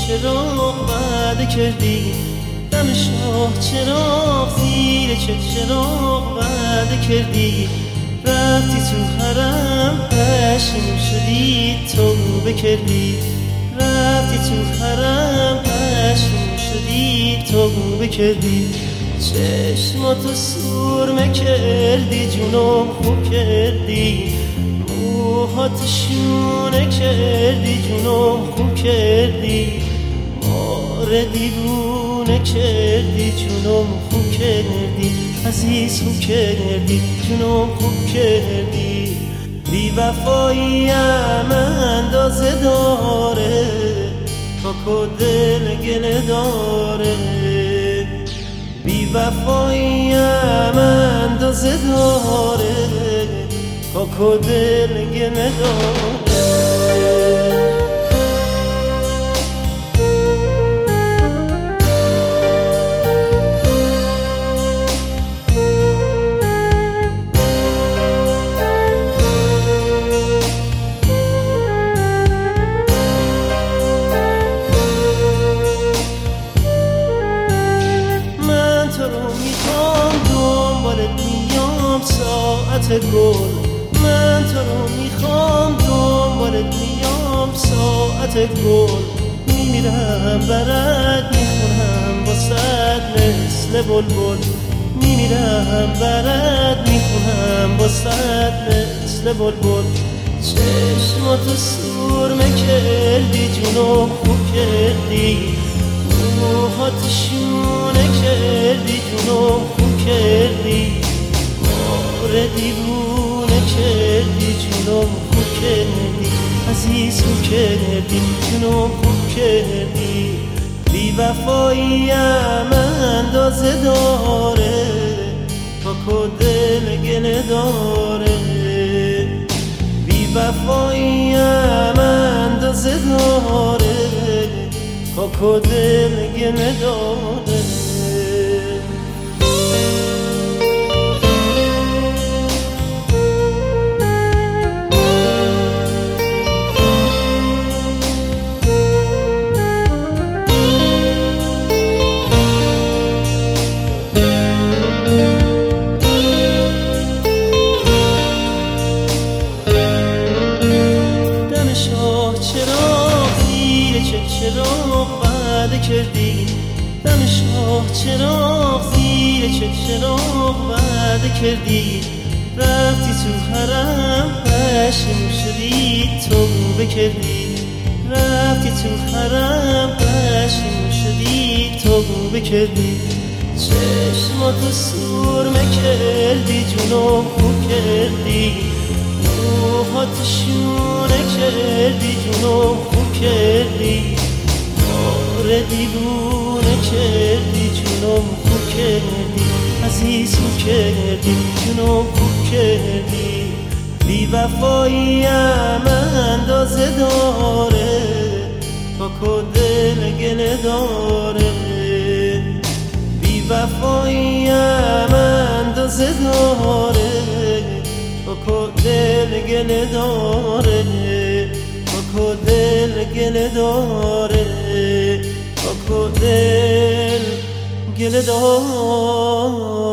چراغ وعده کردی، دم شاه چراغ زیر چراغ وعده کردی، رفتی تو حرم پشیمون شدی توبه کردی، رفتی تو حرم پشیمون شدی توبه کردی، چشماتو سرمه کردی جونم خوب کردی، موهات شونه کردی جونم خوب کردی، ماره دیوونه کردی جونم خوب کردی، عزیز خوب کردی جونم خوب کردی، بی وفاییم اندازه داره تا دل گله داره، بی وفاییم اندازه داره تا دل گله داره. ساعت گل من تو رو میخوام دنبالت میام ساعت گل، میمیرم برات میخونم واسد مثل بلبل، میمیرم برات میخونم واسد مثل بلبل، چشماتو سرمه کردی جونو خوب کردی، موهات شونه کردی جونو خوب کردی، دیوونه کردی جونم خوب کردی، عزیز خوب کردی جونم خوب کردی، بی وفاییم اندازه داره تا دل گله داره، بی وفاییم اندازه داره تا دل گله داره. چراغ وعده کردی، دم شاه چراغ زیر چراغ وعده کردی، رفتی تو حرم پشیمون شدی توبه کردی، رفتی تو حرم پشیمون شدی توبه کردی، چشماتو سرمه کردی جونم خوب کردی، موهات شونه کردی جونم خوب کردی، دیوونه کردی جونم خوب کردی، عزیز خوب کردی جونم خوب کردی، بی وفاییم اندازه داره تا دل گله داره، بی وفاییم اندازه داره تا دل گله داره، تا دل گله داره، تا دل گله داره.